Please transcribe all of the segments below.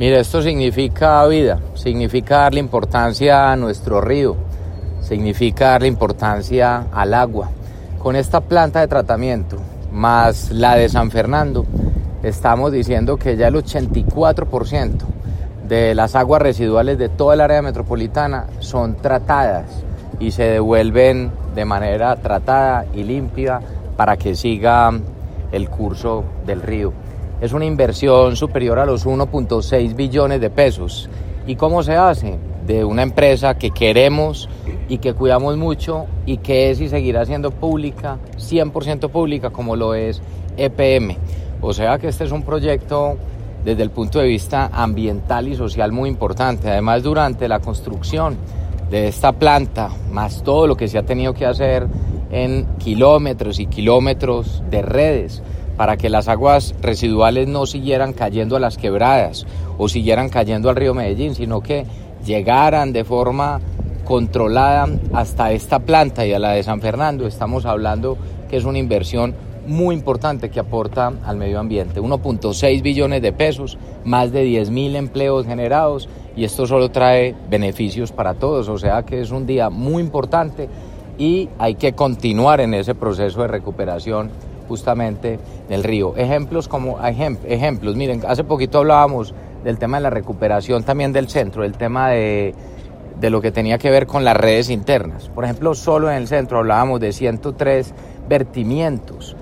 Mire, esto significa vida, significa darle importancia a nuestro río, significa darle importancia al agua. Con esta planta de tratamiento, más la de San Fernando, estamos diciendo que ya el 84% de las aguas residuales de toda el área metropolitana son tratadas y se devuelven de manera tratada y limpia para que siga el curso del río. Es una inversión superior a los 1.6 billones de pesos. ¿Y cómo se hace? De una empresa que queremos y que cuidamos mucho y que es y seguirá siendo pública, 100% pública, como lo es EPM. O sea que este es un proyecto desde el punto de vista ambiental y social muy importante. Además, durante la construcción de esta planta, más todo lo que se ha tenido que hacer en kilómetros y kilómetros de redes, para que las aguas residuales no siguieran cayendo a las quebradas o siguieran cayendo al río Medellín, sino que llegaran de forma controlada hasta esta planta y a la de San Fernando. Estamos hablando que es una inversión muy importante que aporta al medio ambiente. 1.6 billones de pesos, más de 10.000 empleos generados, y esto solo trae beneficios para todos. O sea que es un día muy importante y hay que continuar en ese proceso de recuperación justamente del río. Ejemplos, miren, hace poquito hablábamos del tema de la recuperación también del centro, el tema de lo que tenía que ver con las redes internas. Por ejemplo, solo en el centro hablábamos de 103 vertimientos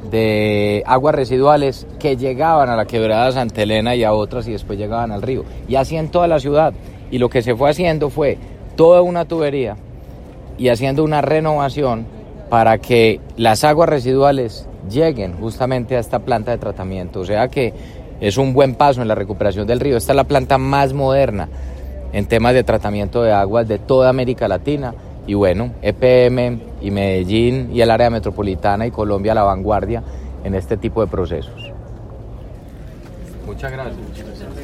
de aguas residuales que llegaban a la quebrada Santa Elena y a otras y después llegaban al río. Y así en toda la ciudad. Y lo que se fue haciendo fue toda una tubería y haciendo una renovación para que las aguas residuales lleguen justamente a esta planta de tratamiento. O sea que es un buen paso en la recuperación del río. Esta es la planta más moderna en temas de tratamiento de aguas de toda América Latina. Y bueno, EPM y Medellín y el área metropolitana y Colombia a la vanguardia en este tipo de procesos. Muchas gracias.